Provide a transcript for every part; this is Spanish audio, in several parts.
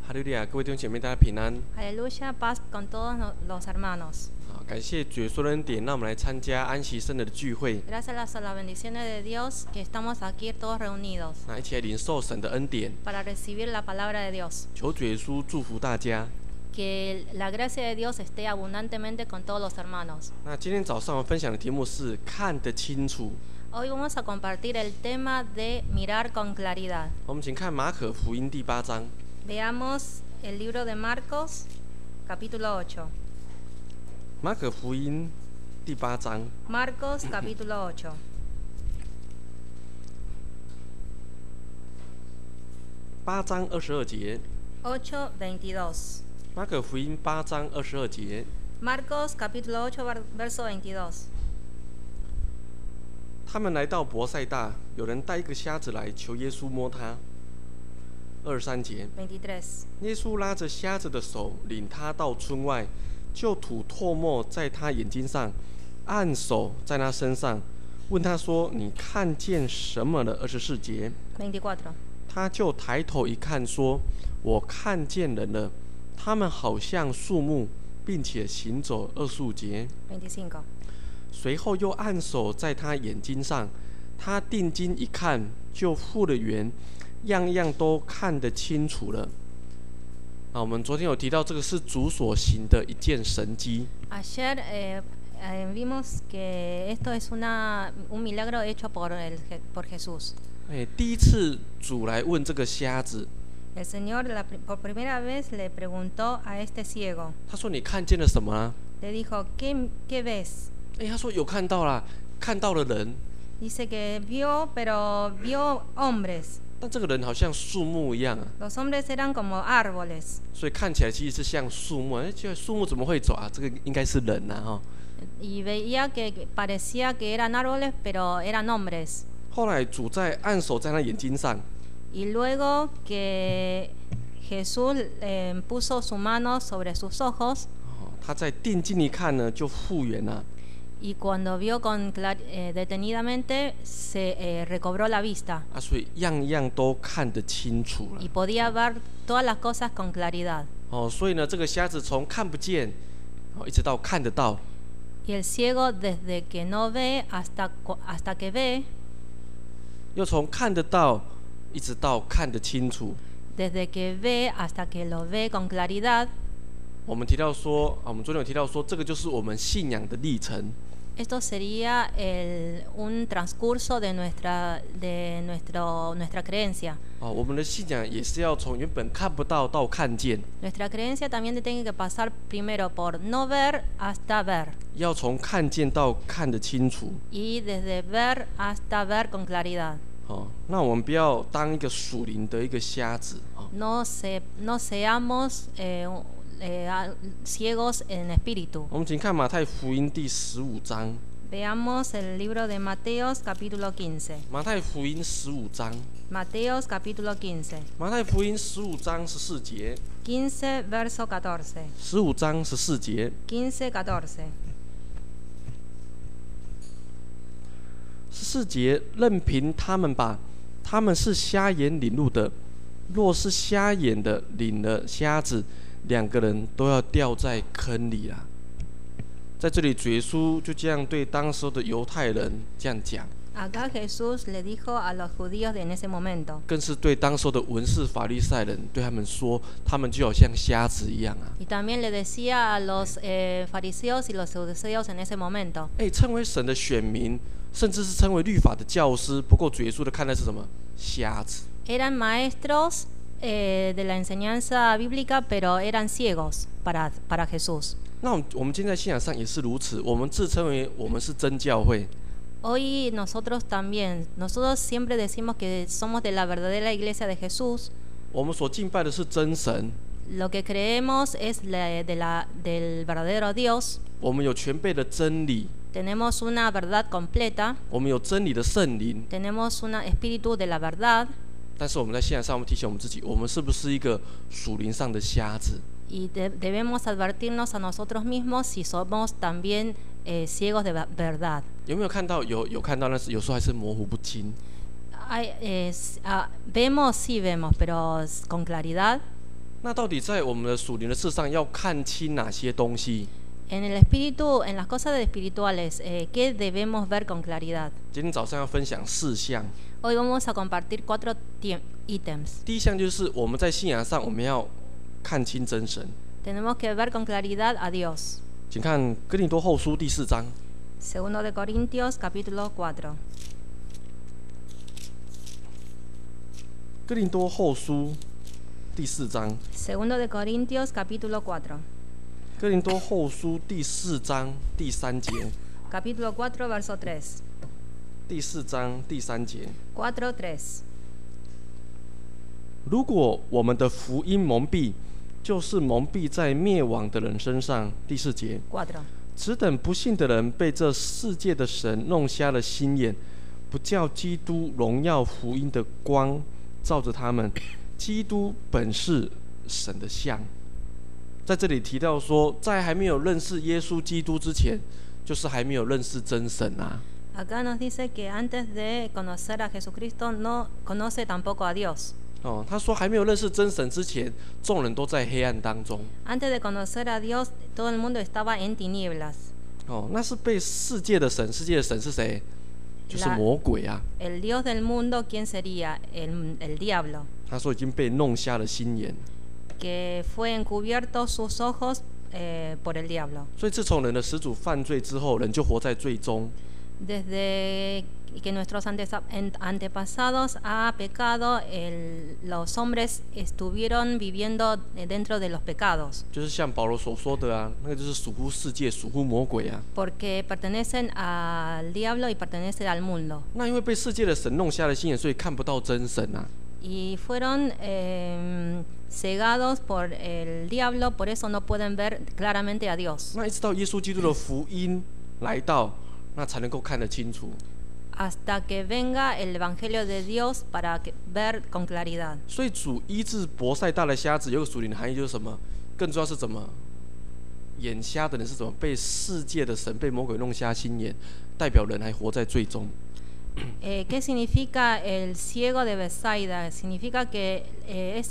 哈利路亚，各位弟兄姐妹，大家平安。 Aleluya, paz con todos los hermanos. 感谢主耶稣的恩典，让我们来参加安息圣的聚会。 Gracias a las bendiciones de Dios que estamos aquí todos reunidos 一起来领受神的恩典。 para recibir la palabra de Dios. 求主耶稣祝福大家。 Que la gracia de Dios esté abundantemente con todos los hermanos. 今天早上我们分享的题目是看得清楚。 Hoy vamos a compartir el tema de mirar con claridad. 我们请看马可福音第8章。 Veamos el libro de Marcos, capítulo 8. 马可福音第8章。 Marcos, capítulo 8. 8章22节。 8:22. 马可福音8章22节。 Marcos, capítulo 8, verso 22. 他们来到伯赛大，有人带一个瞎子来求耶稣摸他。23节。 23. 耶稣拉着瞎子的手，领他到村外，就吐唾沫在他眼睛上，按手在他身上，问他说：“你看见什么了？”24节。 24. 他就抬头一看，说：“我看见人了，他们好像树木，并且行走。”25节。 25. 随后又按手在他眼睛上，他定睛一看，就复了原，样样都看得清楚了。我们昨天有提到，这个是主所行的一件神迹。 Ayer vimos que esto es un milagro hecho por Jesús. 第一次主来问这个瞎子， El Señor por primera vez le preguntó a este ciego. 他说：“你看见了什么啊？” Le dijo, ¿qué ves? 他说：“有看到啦，看到了人。” Dice que vio, pero vio hombres. 但这个人好像树木一样啊， Los hombres eran como árboles. 所以看起来其实是像树木。这树木怎么会走啊？这个应该是人啊， Y veía que parecía que eran árboles, pero eran hombres. 后来主在按手在他眼睛上， Y luego que Jesús puso su mano sobre sus ojos. 他在定睛一看呢，就复原了。 Y cuando vio detenidamente, se recobró la vista. 所以样样都看得清楚了。 Y podía ver todas las cosas con claridad. 所以呢，这个瞎子从看不见，一直到看得到。 Y el ciego desde que no ve hasta que ve. 又从看得到，一直到看得清楚。 Desde que ve hasta que lo ve con claridad. 我们提到说，我们昨天有提到说，这个就是我们信仰的历程。 Esto sería un transcurso de nuestra creencia. 我们的信仰也是要从原本看不到到看见。 Nuestra creencia también tiene que pasar primero por no ver hasta ver. 要从看见到看得清楚。 Y desde ver hasta ver con claridad. 那我们不要当一个属灵的一个瞎子。 No seamos ciegos en espíritu. 我们请看马太福音第15章。 Veamos el libro de Mateos capítulo 15. 马太福音15章。 Mateos capítulo 15. 马太福音15章14节。 15 verso 14. 15章14节。 15, 14. 14节，任凭他们吧，他们是瞎眼领路的。若是瞎眼的领了瞎子，2个人都要掉在坑里啦。在这里，主耶稣就这样对当时的犹太人这样讲。 Acá Jesús le dijo a los judíos en ese momento. 更是对当时的文士法利赛人，对他们说，他们就好像瞎子一样啊。 Y también le decía a los fariseos y los saduceos en ese momento. 称为神的选民，甚至是称为律法的教师，不过主耶稣的看待是什么？瞎子。 Eran maestros de la enseñanza bíblica, pero eran ciegos para Jesús. 那我们今天在信仰上也是如此，我们自称为我们是真教会。 Hoy nosotros siempre decimos que somos de la verdadera iglesia de Jesús. 我们所敬拜的是真神。 Lo que creemos es del verdadero Dios. 我们有全备的真理。 Tenemos una verdad completa. 我们有真理的圣灵。 Tenemos un espíritu de la verdad. 但是我们在信仰上，我们提醒我们自己，我们是不是一个属灵上的瞎子？ Y debemos advertirnos a nosotros mismos si somos también ciegos de verdad. 有没有看到？有看到，但是有时候还是模糊不清。 Vemos, sí vemos, pero con claridad. 那到底在我们的属灵的事上要看清哪些东西？ En el espíritu, en las cosas espirituales, ¿qué debemos ver con claridad? 今天早上要分享4项。 Hoy vamos a compartir 4 ítems. 第一项就是我们在信仰上我们要看清真神。 Tenemos que ver con claridad a Dios. 请看哥林多后书第4章。 Segundo de Corintios, capítulo 4. 哥林多后书第4章。 Segundo de Corintios, capítulo 4. 哥林多后书第4章第3节。 Capítulo 4, verso 3. 第4章第3节。 4:3. 如果我们的福音蒙蔽，就是蒙蔽在灭亡的人身上。第4节。 4. 此等不信的人被这世界的神弄瞎了心眼，不叫基督荣耀福音的光照着他们。基督本是神的像。在这里提到说，在还没有认识耶稣基督之前，就是还没有认识真神啊。 Acá nos dice que antes de conocer a Jesucristo no conoce tampoco a Dios. 他说还没有认识真神之前，众人都在黑暗当中。 Antes de conocer a Dios, todo el mundo estaba en tinieblas. 那是被世界的神，世界的神是谁？就是魔鬼啊。 El Dios del mundo, ¿quién sería? El diablo, 他说已经被弄瞎了心眼。 que fue encubierto sus ojos por el diablo. 所以自从人的始祖犯罪之后，人就活在罪中。 Desde que nuestros antepasados ha pecado, los hombres estuvieron viviendo dentro de los pecados. 就是像保罗所说的啊，那个就是属乎世界、属乎魔鬼啊。 Porque pertenecen al diablo y pertenecen al mundo. 那因为被世界的神弄瞎了心眼，所以看不到真神啊。 Y fueron cegados por el diablo, por eso no pueden ver claramente a Dios. 那一直到耶稣基督的福音来到，那才能够看得清楚。 Hasta que venga el evangelio de Dios para ver con claridad. 所以主医治伯赛大的瞎子，有个属灵的含义就是什么？更重要是怎么？眼瞎的人是怎么被世界的神、被魔鬼弄瞎心眼，代表人还活在罪中。 ¿Qué significa el ciego de Bethsaida? Significa que es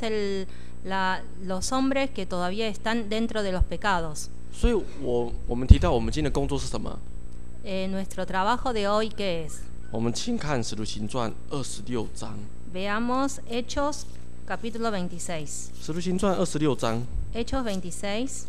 los hombres que todavía están dentro de los pecados. 所以我们提到我们今天的工作是什么？ Nuestro trabajo de hoy, ¿qué es? 我们请看《使徒行传》26章。 Veamos Hechos capítulo 26. 《使徒行传》26章。 Hechos 26. 《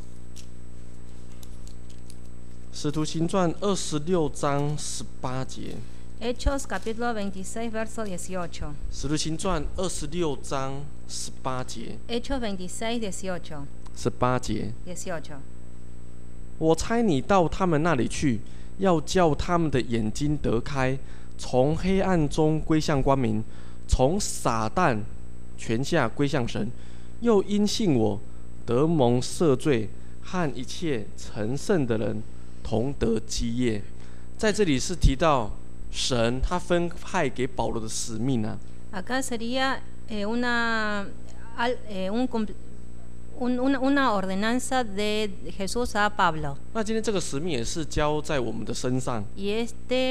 使徒行传》26章18节。 Hechos capítulo 26 verso 18. 《使徒行传》26章18节。 Hechos 26 18. 18节。 18. 我差你到他们那里去，要叫他们的眼睛得开，从黑暗中归向光明，从撒旦权下归向神，又因信我得蒙赦罪，和一切成圣的人同得基业。在这里是提到神他分派给保罗的使命啊。 Acá sería una ordenanza de Jesús a Pablo. 那今天这个使命也是交在我们的身上， Y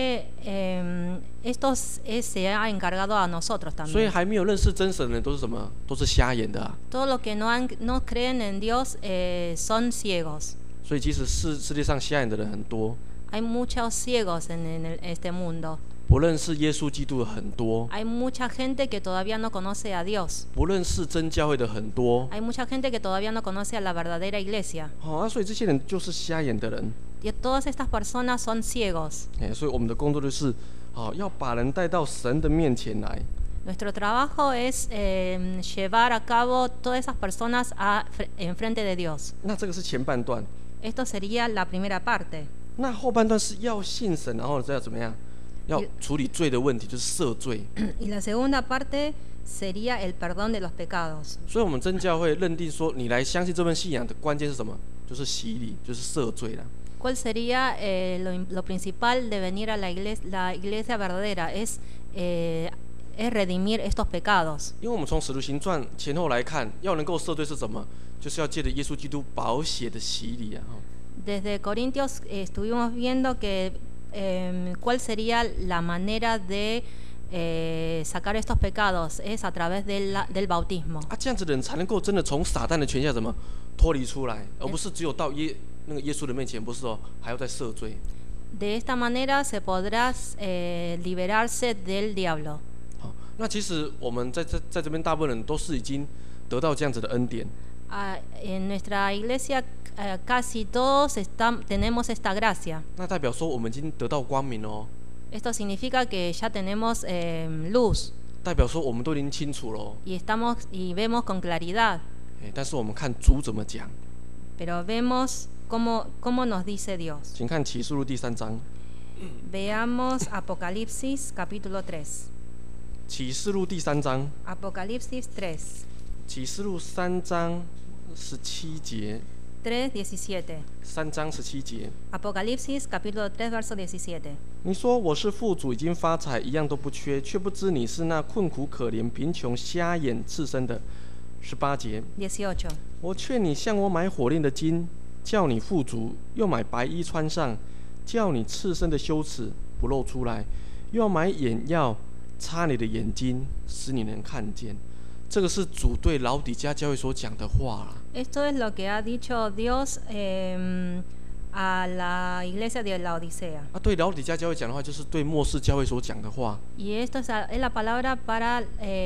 esto se ha encargado a nosotros 所以 también. 还没有认识真神的人都是什么？都是瞎眼的啊。 Todos los que no creen en Dios son ciegos. 所以即使世界上瞎眼的人很多， Hay muchos ciegos en este mundo. 不认识耶稣基督的很多， Hay mucha gente que todavía no conoce a Dios. 不认识真教会的很多。 Hay mucha gente que todavía no conoce a la verdadera iglesia. 所以这些人就是瞎眼的人。 Y todas estas personas son ciegos. 所以我们的工作就是，要把人带到神的面前来。 Nuestro trabajo es llevar a cabo todas esas personas enfrente de Dios. 那这个是前半段， Esto sería la primera parte. 那后半段是要信神，然后再要怎么样？要处理罪的问题，就是赦罪。 Y la segunda parte sería el perdón de los pecados. 所以我们真教会认定说，你来相信这份信仰的关键是什么？就是洗礼，就是赦罪啦。 ¿Cuál sería lo principal de venir a la iglesia verdadera? Es redimir estos pecados. 因为我们从使徒行传前后来看，要能够赦罪是什么？就是要借着耶稣基督宝血的洗礼啊。 Desde Corintios estuvimos viendo que cuál sería la manera de sacar estos pecados es a través del bautismo. 啊，这样子的人才能够真的从撒旦的权下怎么脱离出来，而不是只有到那个耶稣的面前，不是哦，还要再赦罪。 De esta manera se podrá liberarse del diablo. 好，那其实我们在这边大部分人都是已经得到这样子的恩典。 En nuestra iglesia casi todos tenemos esta gracia. 那代表说我们已经得到光明哦。 Esto significa que ya tenemos luz 代表说我们都已经清楚了哦。 y vemos con claridad. 但是我们看主怎么讲。 Pero vemos cómo nos dice Dios. 请看启示录第3章。 Veamos Apocalipsis capítulo 3. 启示录第3章。 Apocalipsis 3. 启示录3章17节。 3:17. 3章17节。 Apocalipsis capítulo 3 verso 17. 你说我是富足，已经发财，一样都不缺，却不知你是那困苦可怜、贫穷、瞎眼、赤身的。18节。 18. 我劝你向我买火炼的金，叫你富足；又买白衣穿上，叫你赤身的羞耻不露出来；又要买眼药擦你的眼睛，使你能看见。这个是主对老底嘉教会所讲的话啦。 Esto es lo que ha dicho Dios a la iglesia de la Odisea. 对老底嘉教会讲的话，就是对末世教会所讲的话。 Y esto es la palabra para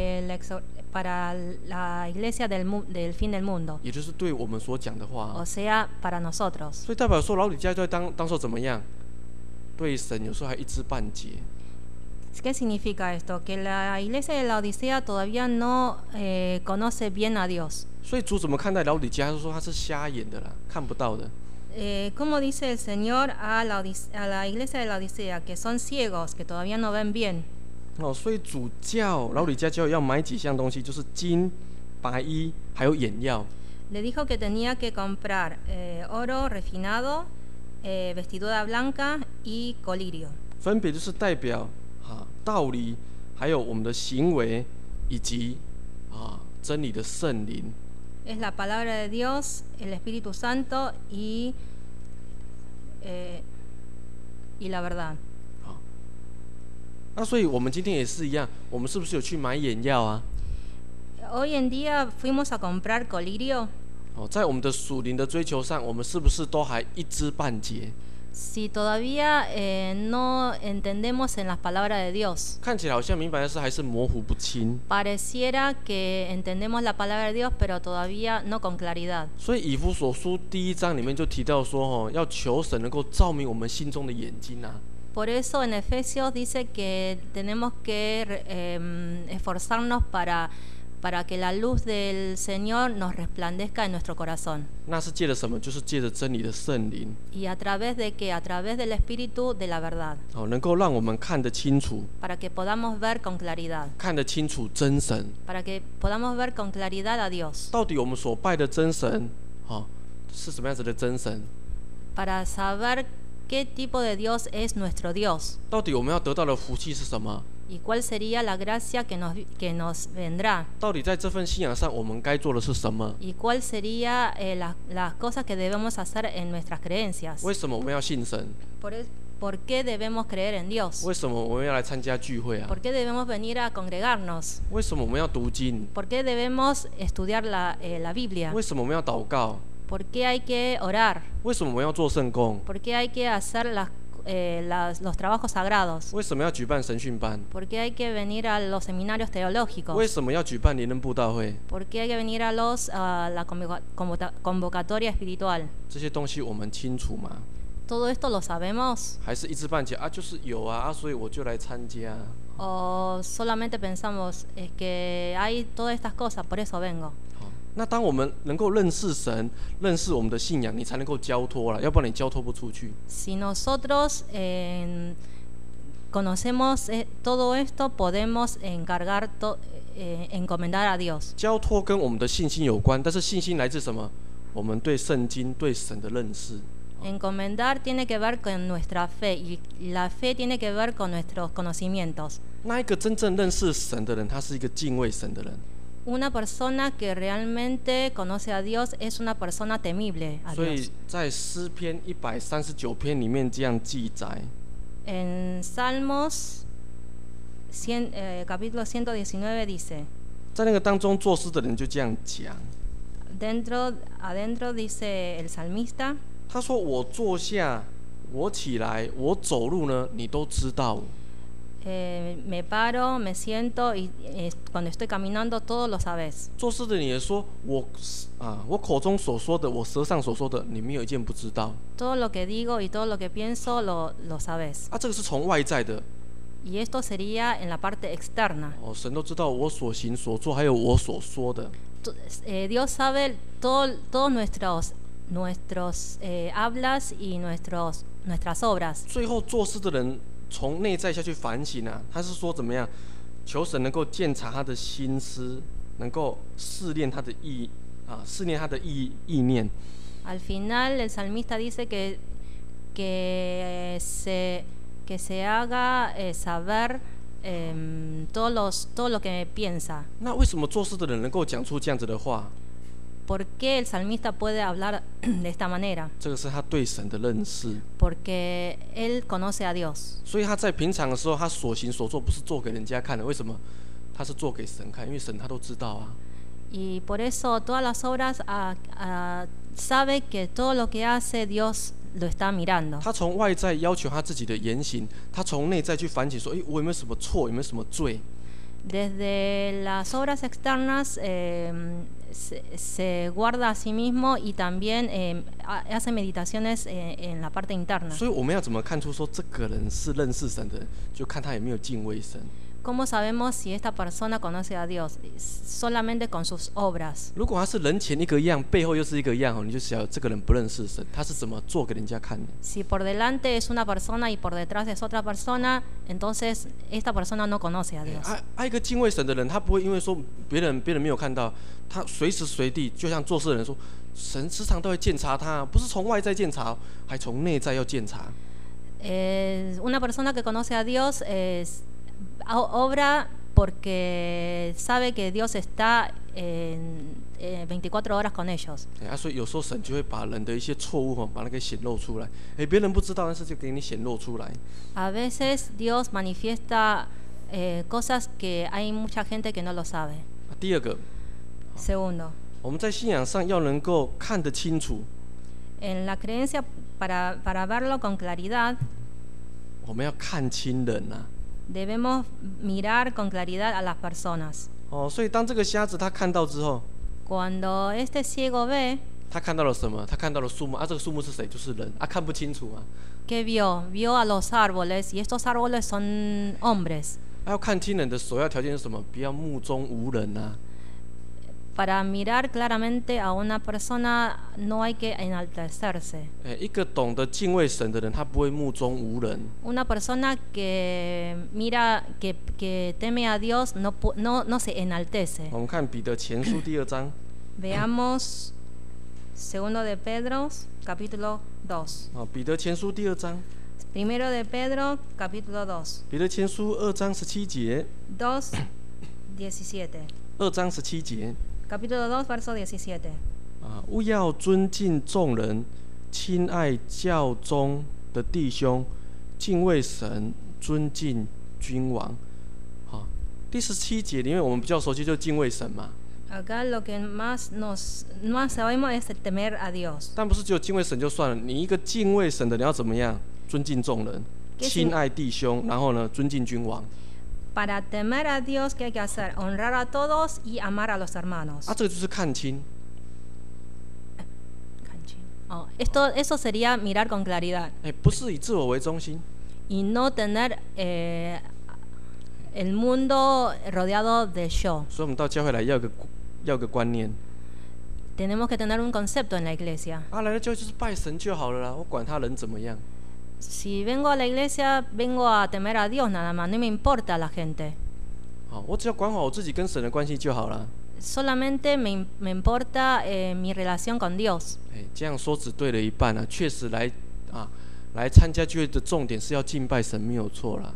la iglesia del fin del mundo. 也就是对我们所讲的话。 O sea, para nosotros. 所以代表说老底嘉教会当时候怎么样？对神有时候还一知半解。 ¿Qué significa esto? Que la iglesia de la Odisea todavía no conoce bien a Dios. 所以主怎么看待老底嘉？他说他是瞎眼的啦，看不到的。 ¿Cómo dice el Señor a la iglesia de la Odisea? Que son ciegos, que todavía no ven bien. 所以主教老底嘉教要买几项东西，就是金、白衣，还有眼药。 Le dijo que tenía que comprar oro refinado, vestidura blanca y colirio. 分别就是代表道理，还有我们的行为，以及真理的圣灵。 Es la palabra de Dios, el Espíritu Santo y la verdad. 那所以我们今天也是一样，我们是不是有去买眼药啊？ Hoy en día fuimos a comprar colirio. 在我们的属灵的追求上，我们是不是都还一知半解？ Si todavía no entendemos en las palabras de Dios. 看起来好像明白的事还是模糊不清。 Pareciera que entendemos la palabra de Dios, pero todavía no con claridad. 所以以弗所书第1章里面就提到说，要求神能够照明我们心中的眼睛啊。 Por eso en Efesios dice que tenemos que esforzarnos para que la luz del Señor nos resplandezca en nuestro corazón. 那是借着什么？就是借着真理的圣灵。 ¿Y a través de qué? A través del Espíritu de la verdad. 能够让我们看得清楚。 Para que podamos ver con claridad. 看得清楚真神。 Para que podamos ver con claridad a Dios. 到底我们所拜的真神，是什么样子的真神？ Para saber qué tipo de Dios es nuestro Dios. 到底我们要得到的福气是什么？ ¿Y cuál sería la gracia que nos vendrá? 到底在这份信仰上，我们该做的是什么？ ¿Y cuál sería las cosas que debemos hacer en nuestras creencias? 为什么我们要信神？ ¿Por qué debemos creer en Dios? 为什么我们要来参加聚会啊？ ¿Por qué debemos venir a congregarnos? 为什么我们要读经？ ¿Por qué debemos estudiar la Biblia? 为什么我们要祷告？ ¿Por qué hay que orar? 为什么我们要做圣工？ ¿Por qué hay que hacer los trabajos sagrados? 为什么要举办神训班？ ¿Por qué hay que venir a los seminarios 为 teológicos? 什么要举办联人布道会？ ¿Por qué hay que venir a la convocatoria espiritual? 这些东西我们清楚吗？ ¿Todo esto lo sabemos? 还是一知半解啊？就是有啊，所以我就来参加。 ¿O solamente pensamos es que hay todas estas cosas, por eso vengo? 那当我们能够认识神，认识我们的信仰，你才能够交托了，要不然你交托不出去。 Si nosotros conocemos todo esto, podemos encomendar a Dios. 交托跟我们的信心有关，但是信心来自什么？我们对圣经、对神的认识。 Encomendar tiene que ver con nuestra fe y la fe tiene que ver con nuestros conocimientos. 那一个真正认识神的人，他是一个敬畏神的人。 Una persona que realmente conoce a Dios es una persona temible a 所 Dios. 以在诗篇139篇里面这样记载。 En Salmos capítulo 119 dice, 在那个当中作诗的人就这样讲， adentro dice el salmista, 他说：“我坐下，我起来，我走路呢，你都知道。” me paro, me siento y cuando estoy caminando todo lo sabes. 作诗的人也说：“我口中所说的，我舌上所说的，你没有一件不知道。” Todo lo que digo y todo lo que pienso lo sabes. 这个是从外在的 Y esto sería en la parte externa. 神都知道我所行所做，还有我所说的。 Dios sabe todos nuestros hablas y nuestras obras. 最后作诗的人从内在下去反省啊，他是说怎么样？求神能够鉴察他的心思，能够试炼他的试炼他的意念。 Al final el salmista dice que se haga saber todo lo que piensa. 那为什么作诗的人能够讲出这样子的话？ ¿Por qué el salmista puede hablar de esta manera? 这个是他对神的认识。 Porque él conoce a Dios. 所以他在平常的时候，他所行所做不是做给人家看的，为什么？他是做给神看，因为神他都知道啊。 Y por eso todas las obras sabe que todo lo que hace Dios lo está mirando. 他从外在要求他自己的言行，他从内在去反省说：我有没有什么错？有没有什么罪？ Desde las obras externas se guarda a sí mismo y también hace meditaciones en la parte interna. 所以我们要怎么看出说这个人是认识神的人？就看他有没有敬畏神。 ¿Cómo sabemos si esta persona conoce a Dios? Solamente con sus obras. 如果他是人前一个样，背后又是一个样，你就晓得这个人不认识神，他是怎么做给人家看的。 Si por delante es una persona y por detrás es otra persona, entonces esta persona no conoce a Dios. 一个敬畏神的人，他不会因为说别人没有看到，他随时随地就像做事的人说，神时常都会检查他，不是从外在检查，还从内在要检查。 Una persona que conoce a Dios obra porque sabe que Dios está 24 horas con ellos. 所以有时候神就会把人的一些错误把它给显露出来，别人不知道，但是就给你显露出来。 A veces Dios manifiesta cosas que hay mucha gente que no lo sabe. 第二个， Segundo, 我们在信仰上要能够看得清楚， en la creencia para verlo con claridad, 我们要看清人啊。 debemos mirar con claridad a las personas. 所以当这个瞎子他看到之后， Cuando este ciego ve, 他看到了什么？他看到了树木这个树木是谁？就是人看不清楚啊。 ¿qué vio? Vio a los árboles y estos árboles son hombres. 要看清人的首要条件是什么？不要目中无人啊。 Para mirar claramente a una persona no hay que enaltecerse. 一个懂得敬畏神的人，他不会目中无人。 Una persona que mira, que teme a Dios no se enaltece. 我们看彼得前书第2章。 Veamos Segundo de Pedro, capítulo 2. 彼得前书第2章。 Primero de Pedro, capítulo 2. 彼得前书2章17节。 2:17. 2章17节。 Capítulo 2, verso 17. 勿要尊敬众人，亲爱教中的弟兄，敬畏神，尊敬君王。第17节里面我们比较熟悉就是敬畏神嘛。 Acá lo que más sabemos es temer a Dios. 但不是只有敬畏神就算了，你一个敬畏神的人要怎么样？尊敬众人，亲爱弟兄，然后呢，尊敬君王。 Para temer a Dios, ¿qué hay que hacer? Honrar a todos y amar a los hermanos. 这个就是看清。 Eso sería mirar con claridad. 不是以自我为中心。 Y no tener el mundo rodeado de yo. 所以我们到教会来要个观念。 Tenemos que tener un concepto en la iglesia. 来了教会就是拜神就好了啦，我管他人怎么样。 Si vengo a la iglesia, vengo a temer a Dios nada más, no me importa la gente. 我只要管好我自己跟神的关系就好了。 Solamente me importa mi relación con Dios. 这样说只对了一半啊，确实来参加聚会的重点是要敬拜神，没有错啦。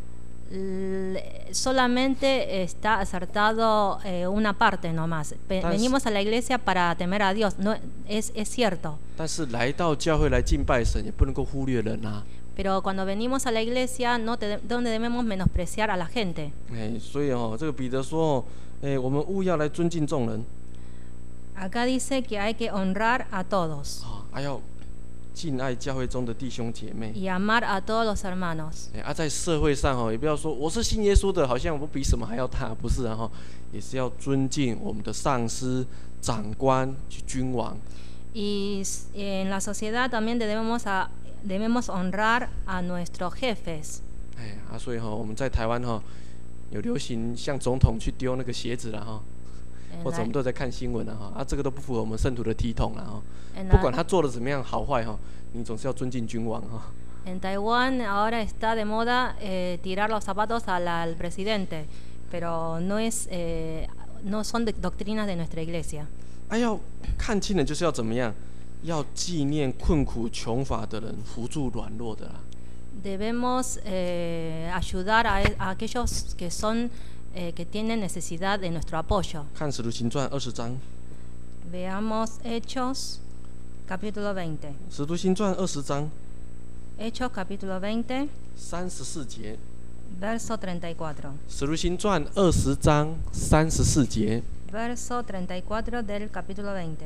Solamente está acertado una parte nomás. Venimos a la iglesia para temer a Dios. No, es cierto. 但是来到教会来敬拜神，也不能够忽略人啊。 Pero cuando venimos a la iglesia, no debemos menospreciar a la gente. 所以这个彼得说，我们务要来尊敬众人。 Acá dice que hay que honrar a todos 要敬爱教会中的弟兄姐妹。 y amar a todos los hermanos. 在社会上也不要说我是信耶稣的，好像我比什么还要大，不是啊也是要尊敬我们的上司、长官、君王。 Y en la sociedad también debemos honrar a nuestros jefes. 所以我们在台湾有流行向总统去丢那个鞋子了或者我们都在看新闻了这个都不符合我们圣徒的体统了不管他做的怎么样好坏你总是要尊敬君王 En Taiwán ahora está de moda tirar los zapatos al presidente, pero no son doctrinas de nuestra iglesia. 要看清人就是要怎么样？要纪念困苦穷乏的人，扶助软弱的啦。 Debemos ayudar a aquellos que tienen necesidad de nuestro apoyo. 看《使徒行传》20章。 Veamos Hechos, capítulo 20. 《使徒行传》20章。 Hechos, capítulo 20. 34节。 Verso 34. 《使徒行传》20章34节。 Verso 34 del capítulo 20.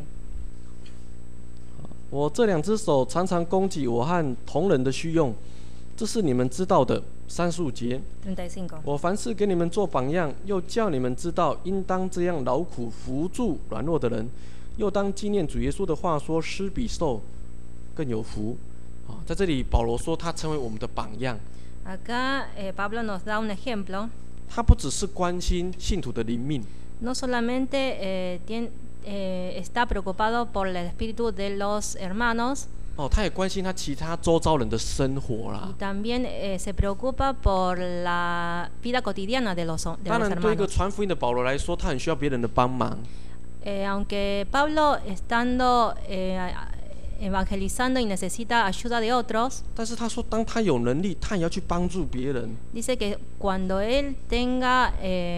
我这两只手常常供给我和同人的需用，这是你们知道的。35节。 35. 我凡事给你们做榜样，又叫你们知道，应当这样劳苦扶助软弱的人，又当纪念主耶稣的话说：施比受更有福。在这里，保罗说他成为我们的榜样。 Acá Pablo nos da un ejemplo. 他不只是关心信徒的灵命。 No solamente está preocupado por el espíritu de los hermanos, 他也关心他其他周遭人的生活啦。 y también se preocupa por la vida cotidiana de los 当然，对一个 hermanos. 传福音的保罗来说，他很需要别人的帮忙。 Aunque Pablo estando evangelizando y necesita ayuda de otros, 但是他说，当他有能力，他也要去帮助别人。 dice que cuando él tenga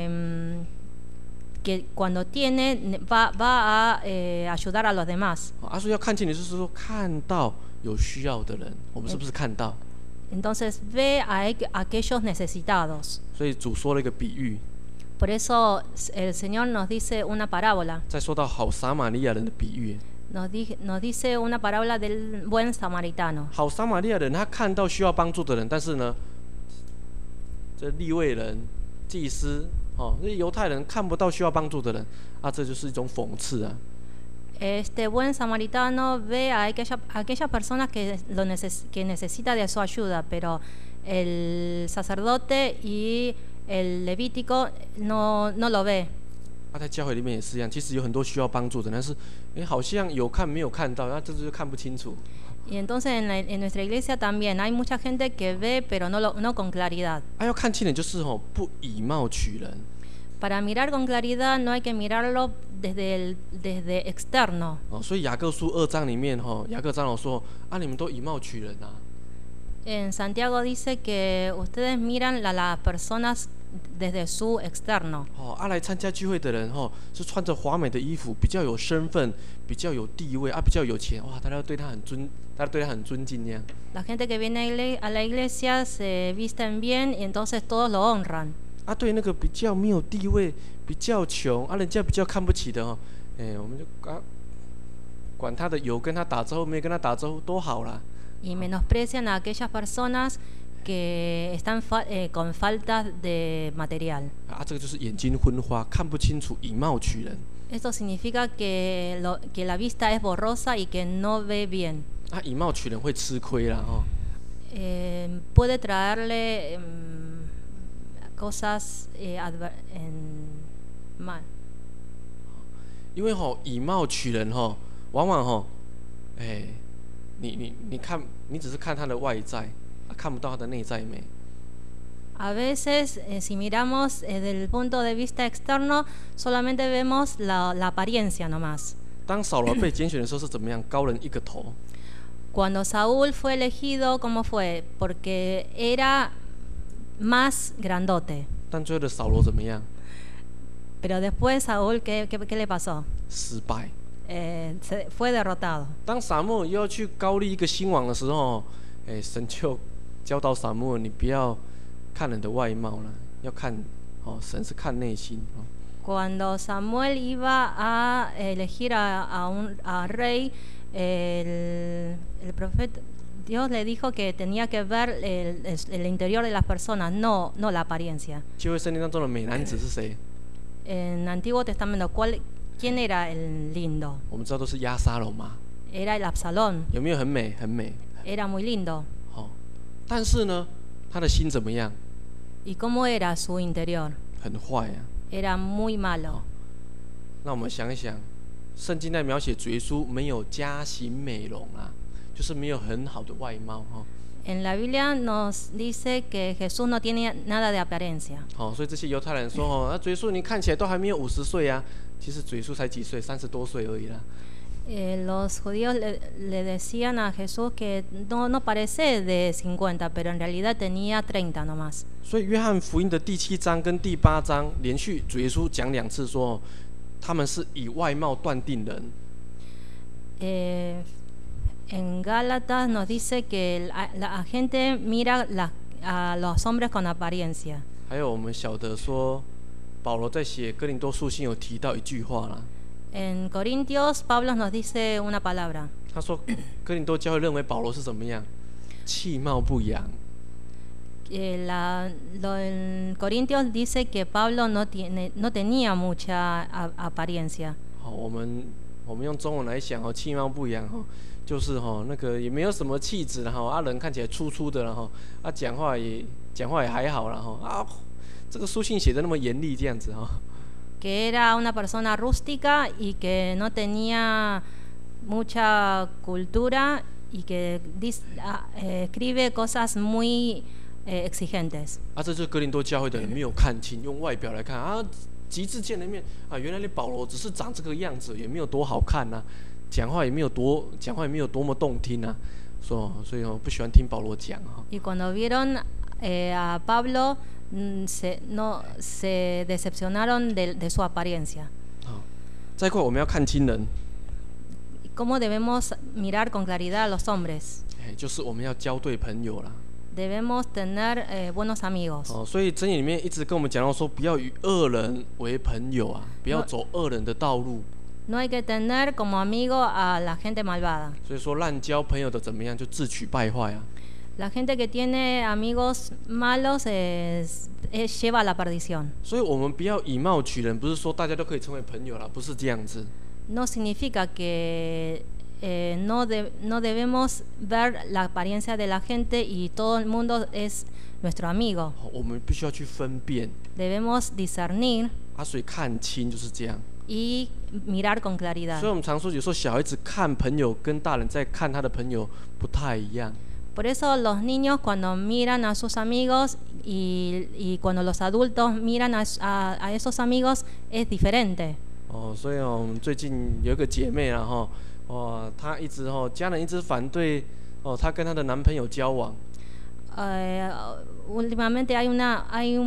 que cuando tiene va a ayudar a los demás. 他说要看见你，就是说看到有需要的人，我们是不是看到？ Entonces ve a aquellos necesitados. 所以主说了一个比喻。 Por eso el Señor nos dice una parábola. 再说到好撒玛利亚人的比喻。 Nos dice una parábola del buen samaritano. 好撒玛利亚人他看到需要帮助的人，但是呢，这利未人、祭司这犹太人看不到需要帮助的人这就是一种讽刺啊。 Este buen samaritano ve a aquellas personas que necesita de su ayuda, pero el sacerdote y el levítico no lo ve. 在教会里面也是一样，其实有很多需要帮助的，但是好像有看没有看到，这就是看不清楚。 Y entonces en nuestra iglesia también hay mucha gente que ve, pero no con claridad. 要看清点就是不以貌取人。 Para mirar con claridad no hay que mirarlo desde externo. 所以雅各书2章里面雅各长老说你们都以貌取人啊。 En Santiago dice que ustedes miran las personas desde su externo. 来参加聚会的人是穿着华美的衣服，比较有身份，比较有地位比较有钱，大家对他很尊敬那样。 La gente que viene a la iglesia se visten bien y entonces todos lo honran. 对那个比较没有地位、比较穷人家比较看不起的我们就管他的，有跟他打招呼，没跟他打招呼都好啦。 Y menosprecian a aquellas personas que están con falta de material. 这个就是眼睛昏花，看不清楚，以貌取人。 Esto significa que la vista es borrosa y que no ve bien. 以貌取人会吃亏啦 puede traerle cosas mal. 因为以貌取人往往你看，你只是看他的外在，看不到他的内在美。 A veces, si miramos desde el punto de vista externo, solamente vemos la apariencia nomás. 当扫罗被拣选的时候是怎么样？高人一个头。 Cuando Saúl fue elegido, ¿cómo fue? Porque era más grandote. 但最后的扫罗怎么样？ Pero después Saúl, ¿qué le pasó? 失败。 fue derrotado. 当撒母耳又要去高立一个新王的时候，神就教导撒母耳，你不要看人的外貌了，要看神是看内心。 Cuando Samuel iba a elegir a rey, el profeta, Dios le dijo que tenía que ver el interior de las personas, no la apariencia. 旧约圣经当中的美男子是谁？ En Antiguo Testamento, ¿quién era el lindo? 我们知道都是押沙龙嘛， Era el Absalón. 有没有很美？很美。 Era muy lindo. 但是呢，他的心怎么样？ ¿Y cómo era su interior? 很坏啊。 Era muy malo. 那我们想一想，圣经在描写主耶稣没有佳形美容啊，就是没有很好的外貌哈。 En la Biblia nos dice que Jesús no tiene nada de apariencia. 所以这些犹太人说主耶稣你看起来都还没有50岁啊，其实主耶稣才几岁，30多岁而已啦。 Los judíos le decían a Jesús que no parece de 50, pero en realidad tenía 30 nomás. 所以约翰福音的第7章跟第8章连续主耶稣讲2次说，他们是以外貌断定人。 En Gálatas nos dice que la gente mira a los hombres con apariencia. 还有我们晓得说，保罗在写哥林多书信有提到一句话啦。 En Corintios, Pablo nos dice una palabra. 他说，哥林多教会认为保罗是怎么样？气貌不扬。 En Corintios dice que Pablo no tenía mucha apariencia. 我们用中文来想气貌不扬就是那个也没有什么气质了人看起来粗粗的了讲话也还好了这个书信写的那么严厉这样子 Que era una persona rústica y que no tenía mucha cultura y que escribe cosas muy exigentes. 这就是哥林多教会的人没有看清，用外表来看极致见了面原来你保罗只是长这个样子，也没有多好看讲话也没有多么动听所以不喜欢听保罗讲 Y cuando vieron a Pablo se decepcionaron de su apariencia. 再过我们要看清人。 ¿Cómo debemos mirar con claridad a los hombres? 就是我们要交对朋友啦。 Debemos tener buenos amigos. 所以箴言里面一直跟我们讲到说，不要与恶人为朋友不要走恶人的道路。 No hay que tener como amigo a la gente malvada. 所以说滥交朋友的怎么样，就自取败坏 La gente que tiene amigos malos lleva a la perdición. 所以我们不要以貌取人，不是说大家都可以成为朋友啦，不是这样子。 No significa que no debemos ver la apariencia de la gente y todo el mundo es nuestro amigo. 我们必须要去分辨。 Debemos discernir 所以看清就是这样。 y mirar con claridad. 所以我们常说，有时候小孩子看朋友跟大人在看他的朋友不太一样。 Por eso los niños cuando miran a sus amigos y cuando los adultos miran a esos amigos es diferente. 所以我们最近有一个姐妹她一直家人一直反对她跟她的男朋友交往。 Últimamente hay una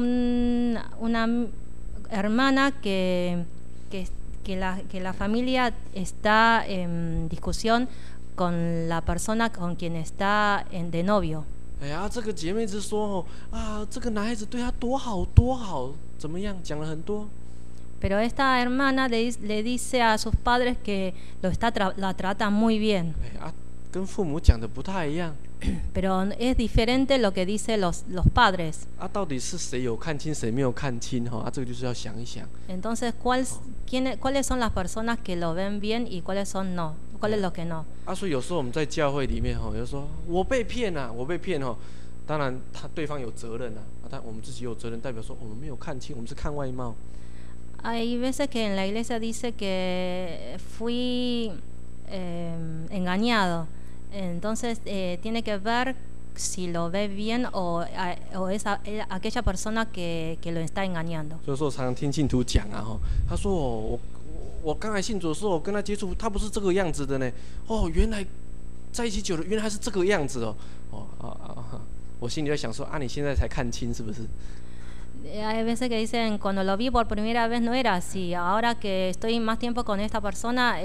hermana que la familia está en discusión con la persona con quien está de novio. 这个姐妹一直说这个男孩子对她多好多好，怎么样，讲了很多。 Pero esta hermana le dice a sus padres que la trata muy bien. 跟父母讲的不太一样。 Pero es diferente lo que dicen los padres. 到底是谁有看清，谁没有看清这个就是要想一想。 Entonces, ¿cuáles son las personas que lo ven bien y cuáles son no? ¿Cuáles los que no? 所以有时候我们在教会里面有时候我被骗我被骗当然对方有责任但我们自己有责任，代表说我们没有看清，我们是看外貌。 Hay veces que en la iglesia dice que fui engañado. Entonces tiene que ver si lo ve bien o es aquella persona que lo está engañando. 所以说我常常听信徒讲他说我刚来信主的时候，我跟他接触，他不是这个样子的呢。原来在一起久了，原来还是这个样子我心里在想说你现在才看清是不是？ Hay veces que dicen, cuando lo vi por primera vez no era así. Ahora que estoy más tiempo con esta persona,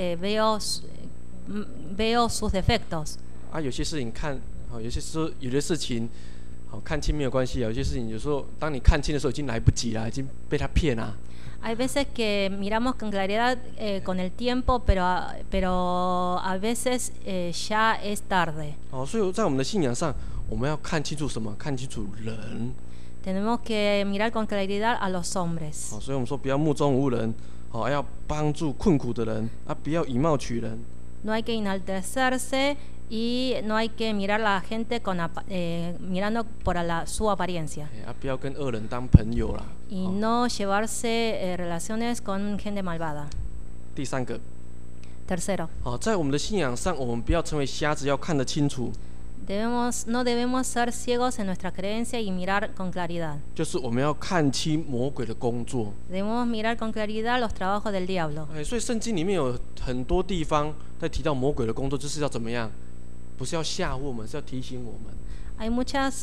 veo sus defectos. 啊，有些事情看，好，有些事情，好看清没有关系啊。有些事情有时候，当你看清的时候，已经来不及了，已经被他骗了。 Hay veces que miramos con claridad con el tiempo, pero a veces ya es tarde. 哦，所以在我们的信仰上，我们要看清楚什么？看清楚人。 Tenemos que mirar con claridad a los hombres. 好，所以我们说不要目中无人，好，要帮助困苦的人啊，不要以貌取人。 No hay que enaltecerse y no hay que mirar a la gente mirando por su apariencia. 啊，不要跟恶人当朋友啦。 Y no llevarse relaciones con gente malvada. 第三个， Tercero, 好，在我们的信仰上，我们不要成为瞎子，要看得清楚。 no debemos ser ciegos en nuestra creencia y mirar con claridad. 就是我们要看清魔鬼的工作。 Debemos mirar con claridad los trabajos del diablo. 哎，所以圣经里面有很多地方在提到魔鬼的工作，就是要怎么样？不是要吓唬我们，是要提醒我们。 Hay muchas,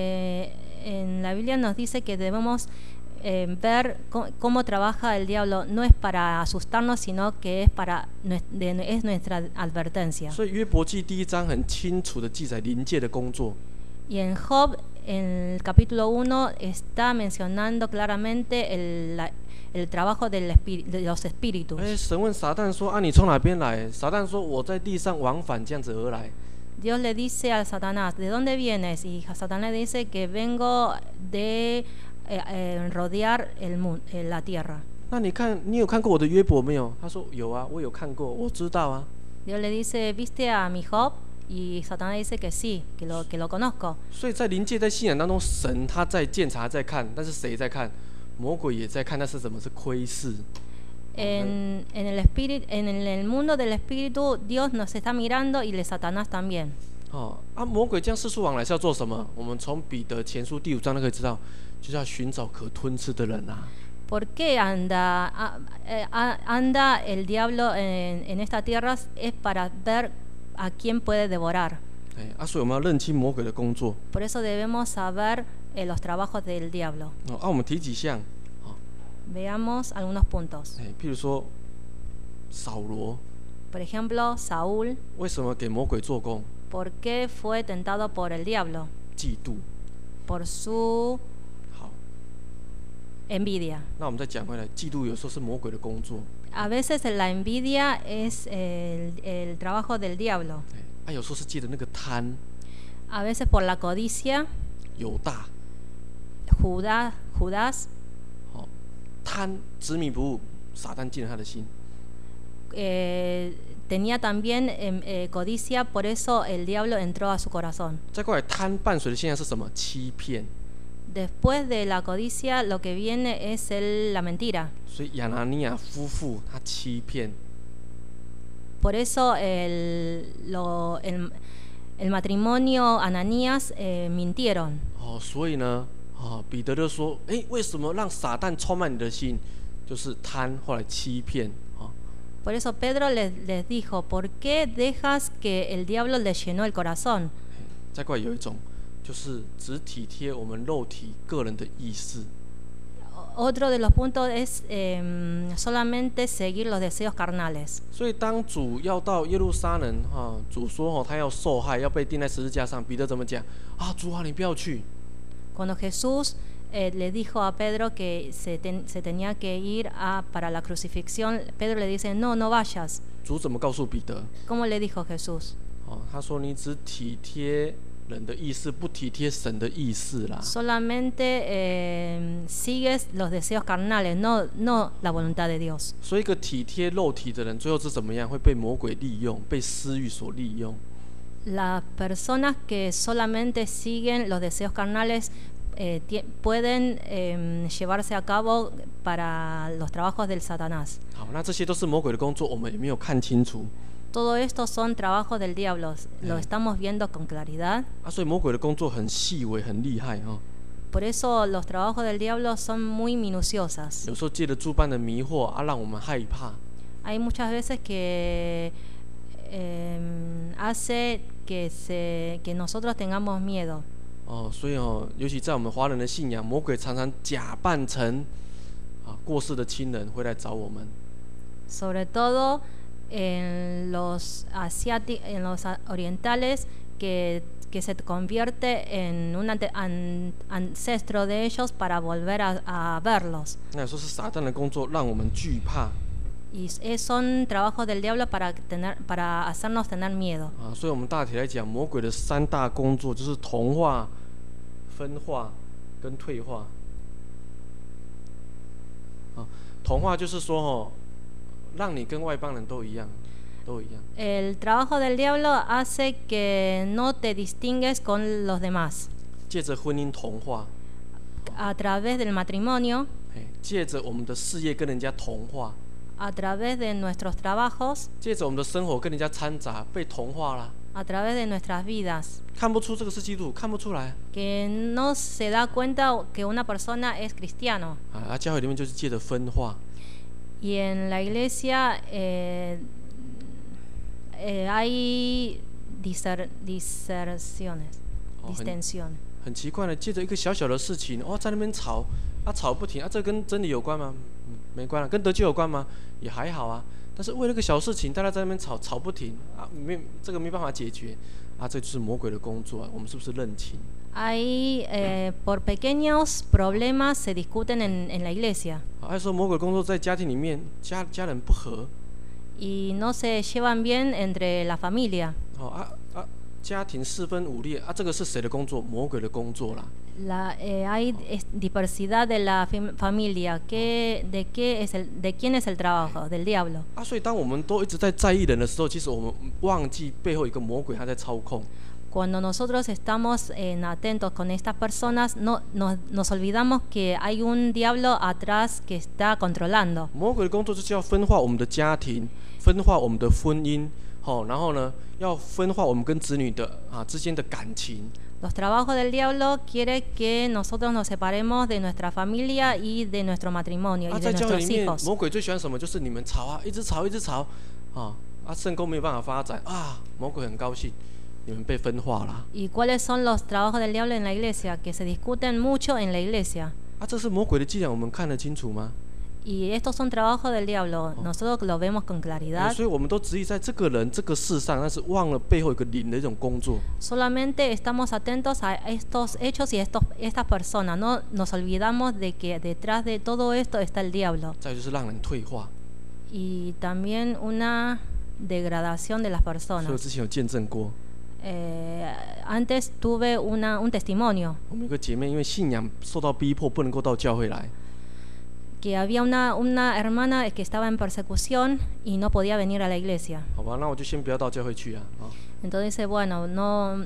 en la Biblia nos dice que debemos ver cómo trabaja el diablo. No es para asustarnos, sino que es nuestra advertencia. 所以约伯记第1章很清楚的记载灵界的工作。 Y en Job, en el capítulo 1, está mencionando claramente el trabajo de los espíritus. 哎，神问撒旦说：“啊，你从哪边来？”撒旦说：“我在地上往返这样子而来。” Dios le dice a Satanás, ¿de dónde vienes? Y Satanás le dice que vengo de rodear la tierra. 那你有看过我的约伯没有？他说有啊，我有看过，我知道啊。 Dios le dice, ¿viste a mi Job? Y Satanás dice que sí, que lo conozco. 所以在灵界在信仰当中，神他在监察在看，但是谁在看？魔鬼也在看，那是什么？是窥视。 En el mundo del espíritu, Dios nos está mirando y Satanás también. 哦啊，魔鬼将四处往来是要做什么？我们从彼得前书第5章都可以知道，就是要寻找可吞吃的人啊。 ¿Por qué anda el diablo en estas tierras? Es para ver a quién puede devorar. 哎啊，所以我们要认清魔鬼的工作。 Por eso debemos saber los trabajos del diablo. 哦啊，我们提几项。 Veamos algunos puntos. 哎，譬如说扫罗， Por ejemplo, Saúl, 为什么给魔鬼做工？ ¿por qué fue tentado por el diablo? 嫉妒。 Por su 好， envidia. 那我们再讲回来，嫉妒有时候是魔鬼的工作。 A veces la envidia es el trabajo del diablo. 哎，啊，有时候是借着那个贪。 A veces por la codicia, 犹大， Judas 好，贪执迷不悟，撒旦进了他的心。 tenía también codicia, por eso el diablo entró a su corazón. 再过来，贪伴随的现象是什么？欺骗。 Después de la codicia, lo que viene es la mentira. 所以亚拿尼亚夫妇他欺骗。 Por eso el matrimonio Ananías mintieron. 哦，所以呢，哦，彼得就说：“哎，为什么让撒旦充满你的心？就是贪，后来欺骗。” Por eso Pedro les dijo, ¿por qué dejas que el diablo les llenó el corazón? 再过来有一种，就是只体贴我们肉体个人的意思。 Otro de los puntos es solamente seguir los deseos carnales. 所以当主要到耶路撒冷，主说他要受害，要被钉在十字架上，彼得怎么讲？啊，主啊，你不要去。 Cuando Jesús le dijo a Pedro que se tenía que ir para la crucifixión, Pedro le dice, no, no vayas. 主怎么告诉彼得？ ¿Cómo le dijo Jesús? 他说你只体贴人的意思，不体贴神的意思啦。 Solamente sigues los deseos carnales, no la voluntad de Dios. 所以一个体贴肉体的人，最后是怎么样？会被魔鬼利用，被私欲所利用。 Las personas que solamente siguen los deseos carnales pueden llevarse a cabo para los trabajos del Satanás. 好，那这些都是魔鬼的工作，我们也没有看清楚。 Todo esto son trabajos del diablo, lo estamos viendo con claridad. 所以魔鬼的工作很细微，很厉害哈。 Por eso los trabajos del diablo son muy minuciosas. 有时候借着诸般的迷惑让我们害怕。 Hay muchas veces que hace que nosotros tengamos miedo. 所以尤其在我们华人的信仰，魔鬼常常假扮成过世的亲人会来找我们。 Sobre todo en los orientales que se convierte en un ancestro de ellos para volver a verlos. 那有时候是撒旦的工作，让我们惧怕。 Y son trabajos del diablo para hacernos tener miedo. 所以我们大体来讲，魔鬼的3大工作就是同化、分化跟退化。同化就是说让你跟外邦人都一样。 El trabajo del diablo hace que no te distingues con los demás. 借着婚姻同化。 A través del matrimonio. 借着我们的事业跟人家同化。 A través de nuestros trabajos. 借着我们的生活跟人家掺杂，被同化了。 A través de nuestras vidas. 看不出这个是基督徒，看不出来。 Que no se da cuenta que una persona es cristiano. 教会里面就是借着分化。 Y en la iglesia hay disensiones. 很奇怪的，借着一个小小的事情，在那边吵，吵不停，这跟真理有关吗？没关了。跟得救有关吗？也还好啊。但是为了个小事情，大家在那边吵，吵不停这个没办法解决这就是魔鬼的工作我们是不是认清 ？Hay por pequeños problemas se discuten en la iglesia. 还说魔鬼工作在家庭里面，家人不和。 Y no se llevan bien entre la familia. 家庭4分5裂这个是谁的工作？魔鬼的工作啦。 Hay diversidad de la familia. ¿De quién es el trabajo? Del diablo. 所以当我们都一直在意人的时候，其实我们忘记背后有一个魔鬼他在操控。 Cuando nosotros estamos atentos con estas personas, nos olvidamos que hay un diablo atrás que está controlando. 魔鬼的工作就是要分化我们的家庭，分化我们的婚姻，然后呢，要分化我们跟子女的之间的感情。 Los trabajos del diablo quiere que nosotros nos separemos de nuestra familia y de nuestro matrimonio y de nuestros hijos. 魔鬼最喜欢什么？就是你们吵一直吵，圣工没有办法发展魔鬼很高兴。你们被分化了。 ¿Y cuáles son los trabajos del diablo en la iglesia? Que se discuten mucho en la iglesia. 这是魔鬼的伎俩，我们看得清楚吗？ Y estos son trabajos del diablo. Nosotros lo vemos con claridad. 所以我们都执意在这个人、这个世上，但是忘了背后有个灵的一种工作。 Solamente estamos atentos a estos hechos y estas personas. No nos olvidamos de que detrás de todo esto está el diablo. 再就是让人退化。 Y también una degradación de las personas. 所以我之前有见证过。 Antes tuve un testimonio. 我们有个姐妹因为信仰受到逼迫，不能够到教会来。 Que había una hermana que estaba en persecución y no podía venir a la iglesia. 好吧，那我就先不要到教会去啊。 Entonces dice, bueno, no,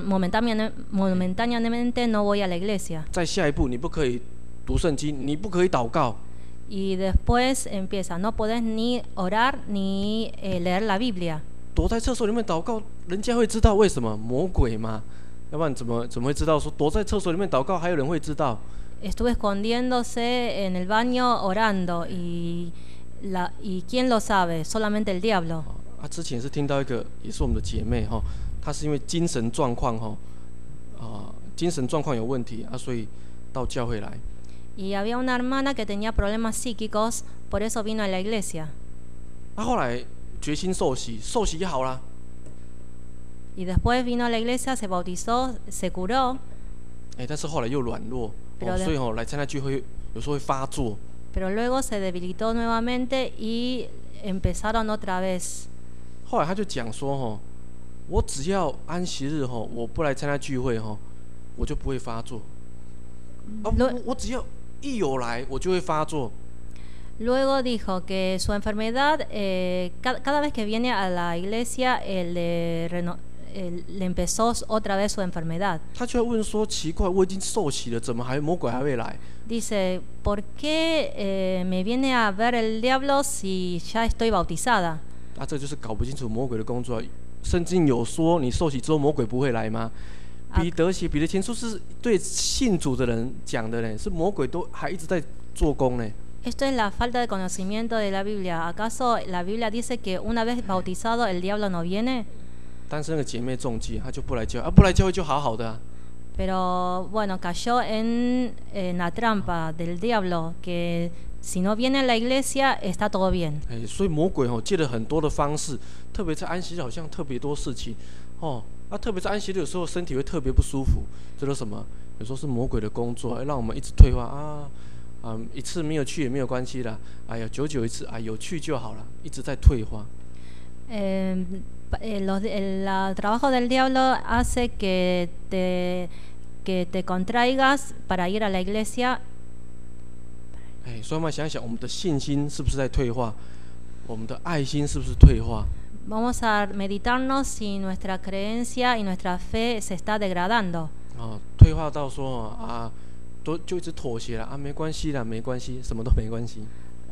momentáneamente no voy a la iglesia. 再下一步，你不可以读圣经，你不可以祷告。 Y después empieza, no podés ni orar ni leer la Biblia. 躲在厕所里面祷告，人家会知道为什么？魔鬼嘛，要不然怎么会知道说躲在厕所里面祷告还有人会知道？ Estuve escondiéndose en el baño orando y quién lo sabe, solamente el diablo. 之前是听到一个也是我们的姐妹她是因为精神状况有问题所以到教会来。 Y había una hermana que tenía problemas psíquicos, por eso vino a la iglesia. 后来决心受洗，受洗好了。 Y después vino a la iglesia, se bautizó, se curó. 但是后来又软弱，所以来参加聚会有时候会发作。 Pero luego se debilitó nuevamente y empezaron otra vez. 后来他就讲说我只要安息日我不来参加聚会我就不会发作。我只要一有来我就会发作。 Luego dijo que su enfermedad, cada vez que viene a la iglesia, le empezó otra vez su enfermedad. 他就会问说：奇怪，我已经受洗了，怎么魔鬼还会来？ Dice, ¿por qué me viene a ver el diablo si ya estoy bautizada? 这就是搞不清楚魔鬼的工作。圣经有说，你受洗之后魔鬼不会来吗？彼得写彼得前书是对信主的人讲的呢，是魔鬼都还一直在做工呢。 Esto es la falta de conocimiento de la Biblia. ¿Acaso la Biblia dice que una vez bautizado el diablo no viene? 但是那个姐妹中计，她就不来教会，不来教会就好好的 pero bueno, cayó en la trampa del diablo, que si no viene a la iglesia está todo bien. 所以魔鬼借了很多的方式，特别在安息日好像特别多事情特别在安息日有时候身体会特别不舒服，这都什么？有时候是魔鬼的工作，让我们一直退化一次没有去也没有关系啦，哎呀，久久一次有去就好了，一直在退化。 El trabajo del diablo hace que te contraigas para ir a la iglesia. 所以我们想一想，我们的信心是不是在退化？我们的爱心是不是退化？ Vamos a meditarnos si nuestra creencia y nuestra fe se está degradando. 退化到说就一直妥协了没关系啦，没关系，什么都没关系。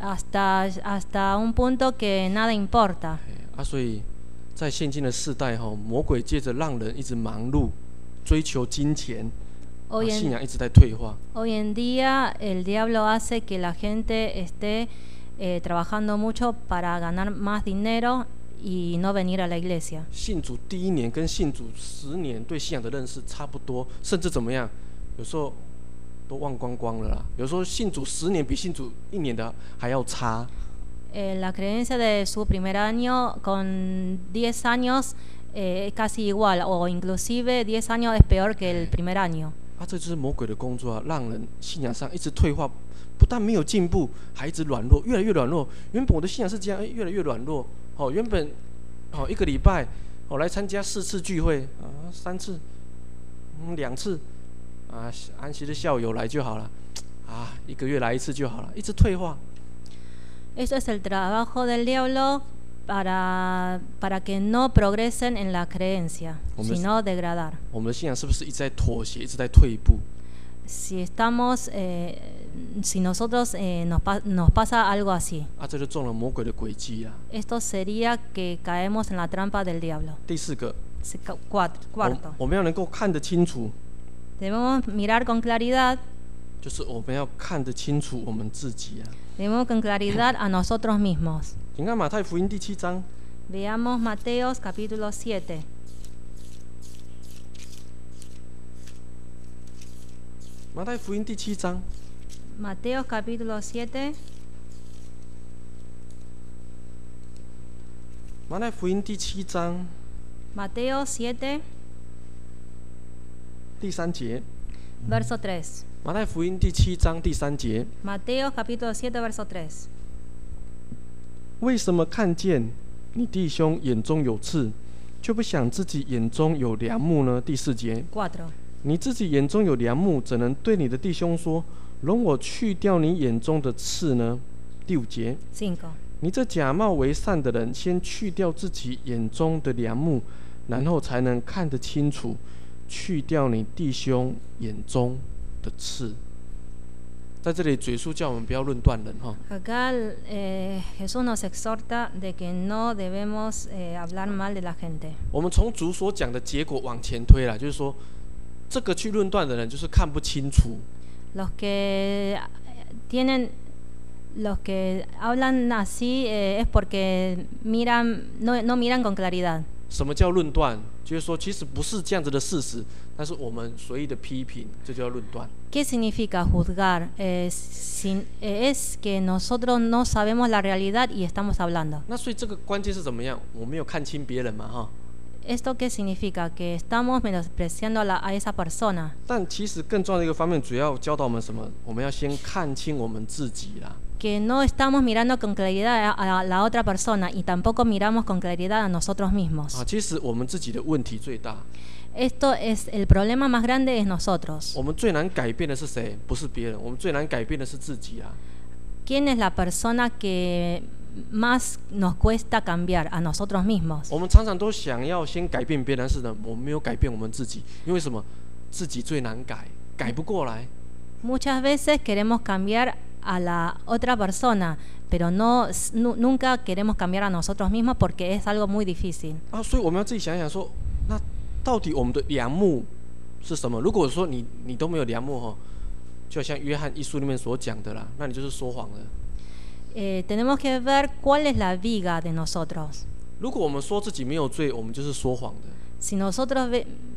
Hasta un punto que nada importa. 所以在现今的世代魔鬼借着让人一直忙碌，追求金钱，信仰一直在退化。 Hoy en día el diablo hace que la gente esté trabajando mucho para ganar más dinero y no venir a la iglesia. 信主第1年跟信主10年对信仰的认识差不多，甚至怎么样？有时候都忘光光了啦。有时候信主10年比信主1年的还要差。 La creencia de su primer año con 10 años es casi igual, o inclusive 10 años es peor que el primer año. 这就是魔鬼的工作让人信仰上一直退化，不但没有进步，还一直软弱，越来越软弱。原本我的信仰是这样，越来越软弱。原本1个礼拜来参加4次聚会3次2次安息的校友来就好了1个月来1次就好了，一直退化。 Eso es el trabajo del diablo para que no progresen en la creencia, sino degradar. 我们的信仰是不是一直在妥协，一直在退步？ Si nosotros nos pasa algo así, 这就中了魔鬼的诡计啦。 esto sería que caemos en la trampa del diablo. 第4个， Cuarto, 我们要能够看得清楚， debemos mirar con claridad. 就是我们要看得清楚我们自己 Vemos con claridad a nosotros mismos. 请看马太福音第7章。 Veamos Mateos capítulo 7. 马太福音第7章。 Mateos capítulo 7. 马太福音第7章。 Mateo 7. 第3节。 Verso 3. 马太福音第7章第3节。 Mateo capítulo 7 verso 3. 为什么看见你弟兄眼中有刺，却不想自己眼中有梁木呢？第4节。 4. 你自己眼中有梁木，怎能对你的弟兄说：容我去掉你眼中的刺呢？第5节。 5. 你这假冒为善的人，先去掉自己眼中的梁木，然后才能看得清楚，去掉你弟兄眼中的刺。在这里，主耶稣叫我们不要论断人 Acá Jesús nos exhorta de que no debemos hablar mal de la gente. 我们从主所讲的结果往前推啦，就是说，这个去论断的人就是看不清楚。 Los que hablan así es porque no miran con claridad. 什么叫论断？就是说，其实不是这样子的事实，但是我们随意的批评，这就叫论断。 ¿Qué significa juzgar? Es que nosotros no sabemos la realidad y estamos hablando. 那所以这个关键是怎么样？我没有看清别人嘛 ¿Esto qué significa? Que estamos menospreciando a esa persona. 但其实更重要的一个方面，主要教导我们什么？我们要先看清我们自己啦。 Que no estamos mirando con claridad a la otra persona y tampoco miramos con claridad a nosotros mismos. 其实我们自己的问题最大。 Esto es el problema más grande es nosotros. 我们最难改变的是谁？不是别人，我们最难改变的是自己啊。 ¿Quién es la persona que más nos cuesta cambiar? A nosotros mismos. 我们常常都想要先改变别人，但是呢，我们没有改变我们自己，因为什么？自己最难改，改不过来。 Muchas veces queremos cambiar a la otra persona, pero nunca queremos cambiar a nosotros mismos porque es algo muy difícil. 所以我们要自己想一想说，那到底我们的梁木是什么？如果说你都没有梁木就好像约翰一书里面所讲的啦，那你就是说谎了。 Tenemos que ver cuál es la viga de nosotros. 如果我们说自己没有罪，我们就是说谎的。 Si nosotros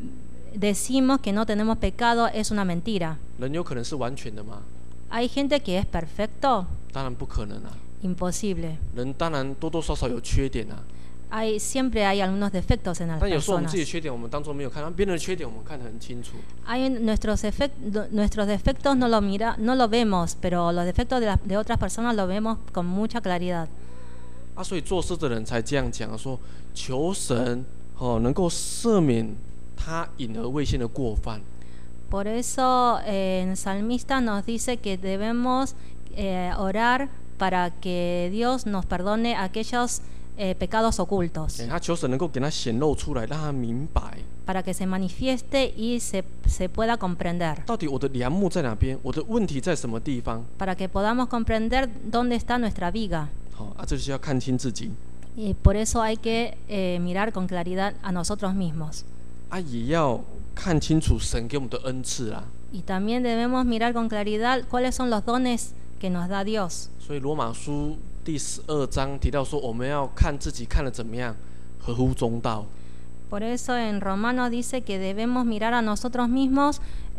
decimos que no tenemos pecado es una mentira. 人有可能是完全的吗？ ¿Hay gente que es perfecto? 当然不可能啊。 Imposible. 人当然多多少少有缺点啊， Siempre hay algunos defectos en las 但有时候我们 personas. 自己的缺点，我们当作没有看到，别人的缺点我们看得很清楚。 Nuestros defectos no lo vemos, pero los defectos de otras personas lo vemos con mucha claridad. 啊，所以做事的人才这样讲说，求神能够赦免他隐而未现的过犯。 Por eso el salmista nos dice que debemos orar para que Dios nos perdone aquellos pecados ocultos. 他求神能够给他显露出来，让他明白 Para que se manifieste y se pueda comprender. 到底我的梁木在哪边，我的问题在什么地方。 Para que podamos comprender dónde está nuestra viga. 这就是要看清自己。 Y por eso hay que mirar con claridad a nosotros mismos. 也要看清楚神给我们的恩赐啦。 Y también debemos mirar con claridad cuáles son los dones que nos da Dios. 所以罗马书第12章提到说，我们要看自己看得怎么样，合乎中道。 Por eso en Romanos dice que debemos mirar a nosotros mismos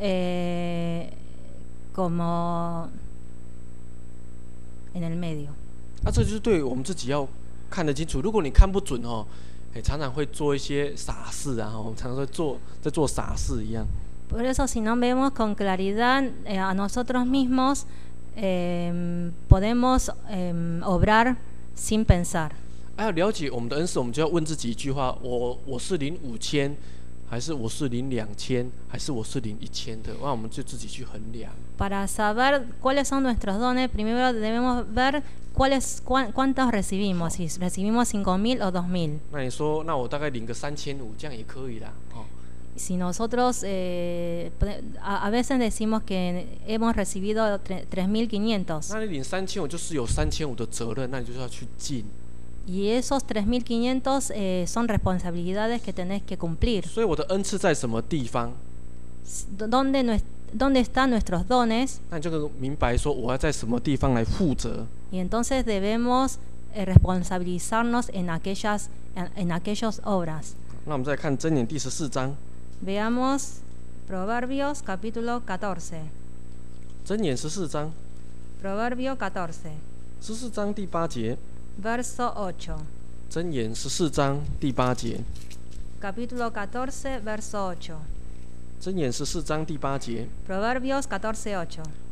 como en el medio. 这就是对我们自己要看得清楚。如果你看不准常常会做一些傻事啊，我们常常在做傻事一样。 Por eso si no vemos con claridad a nosotros mismos, podemos obrar sin pensar. 要了解我们的恩赐，我们就要问自己一句话：我是领5000，还是我是领2000，还是我是领1000的？那我们就自己去衡量。 Para saber cuáles son nuestros dones, primero debemos ver cuántos recibimos, si recibimos 5,000 o 2,000. 那你说，那我大概领个3500，这样也可以啦。 Si nosotros a veces decimos que hemos recibido 3,500. 那你领3000，我就是有3500的责任，那你就是要去尽。 Y esos 3,500 son responsabilidades que tenés que cumplir. 所以我的恩赐在什么地方？ ¿Dónde están nuestros dones? 那你就明白说，我要在什么地方来负责。 Y entonces debemos responsabilizarnos en aquellas obras. 那我们再看箴言第14章。 Veamos Proverbios capítulo 14. 箴言14章。 Proverbio 14. 14章第8节。 Verso 8. 箴言14章第8节。 Capítulo 14, verso 8. 箴言14章第8节。 Proverbios 14:8.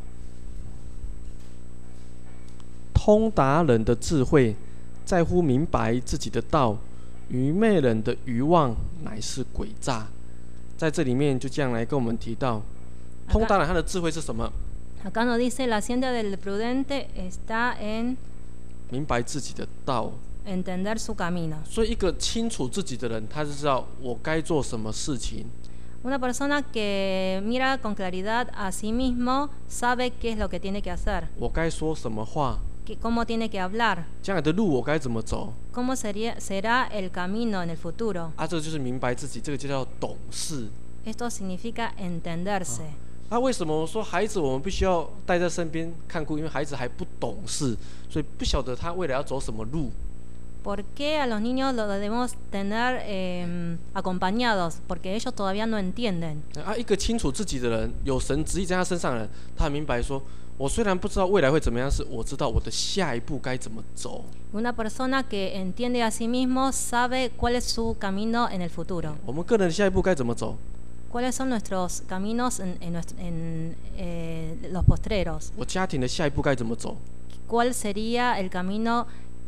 通达人的智慧，在乎明白自己的道；愚昧人的愚妄乃是诡诈。在这里面就这样来跟我们提到，通达人他的智慧是什么？ Acá nos dice la ciencia del prudente está en 明白自己的道。 entender su camino. 所以一个清楚自己的人，他就知道我该做什么事情。 Una persona que mira con claridad a sí mismo sabe qué es lo que tiene que hacer, 我该说什么话？ cómo tiene que hablar, 将来的路我该怎么走？ cómo será el camino en el futuro. 这就是明白自己，这个就叫懂事。 Esto significa entenderse. 为什么我说孩子我们必须要带在身边看顾？因为孩子还不懂事，所以不晓得他未来要走什么路。 ¿Por qué a los niños los debemos tener acompañados? Porque ellos todavía no entienden. 一个清楚自己的人，有神旨意在他身上的人，他很明白说，我虽然不知道未来会怎么样，是我知道我的下一步该怎么走。 Una persona que entiende a sí mismo sabe cuál es su camino en el futuro. 我们个人的下一步该怎么走？ ¿Cuáles son nuestros caminos en los postreros? 我家庭的下一步该怎么走？ ¿Cuál sería el camino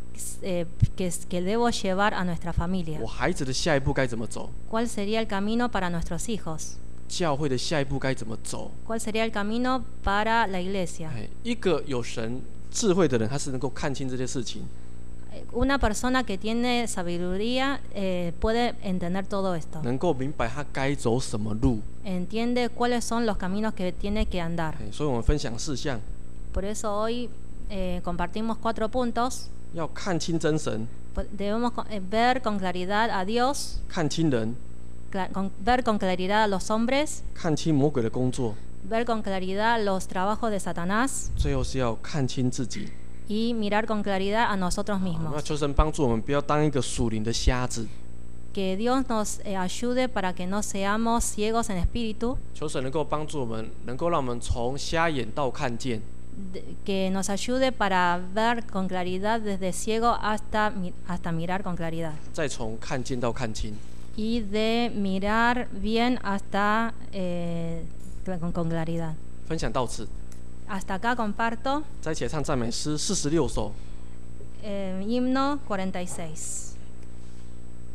que debo llevar a nuestra familia? 我孩子的下一步该怎么走？ ¿Cuál sería el camino para nuestros hijos? 教会的下一步该怎么走？ ¿Cuál sería el camino para la iglesia? 一个有神智慧的人，他是能够看清这些事情。 Una persona que tiene sabiduría puede entender todo esto. 能够明白他该走什么路。 Entiende cuáles son los caminos que tiene que andar. 所以我们分享4项。 Por eso hoy compartimos 4 puntos. 要看清真神， Debemos ver con claridad a Dios, 看清人， ver con claridad a los hombres, 看清魔鬼的工作， ver con claridad los trabajos de Satanás 最后是要看清自己。 y mirar con claridad a nosotros 那 mismos. 求神帮助我们，不要当一个属灵的瞎子。 que Dios nos ayude para que no seamos ciegos en espíritu, 求神能够帮助我们，能够让我们从瞎眼到看见， que nos ayude para ver con claridad desde ciego hasta mirar con claridad. 再从看见到看清。 Y de mirar bien hasta con claridad. 分享到此， Hasta acá comparto 再一起来唱赞美诗46首。 himno 46.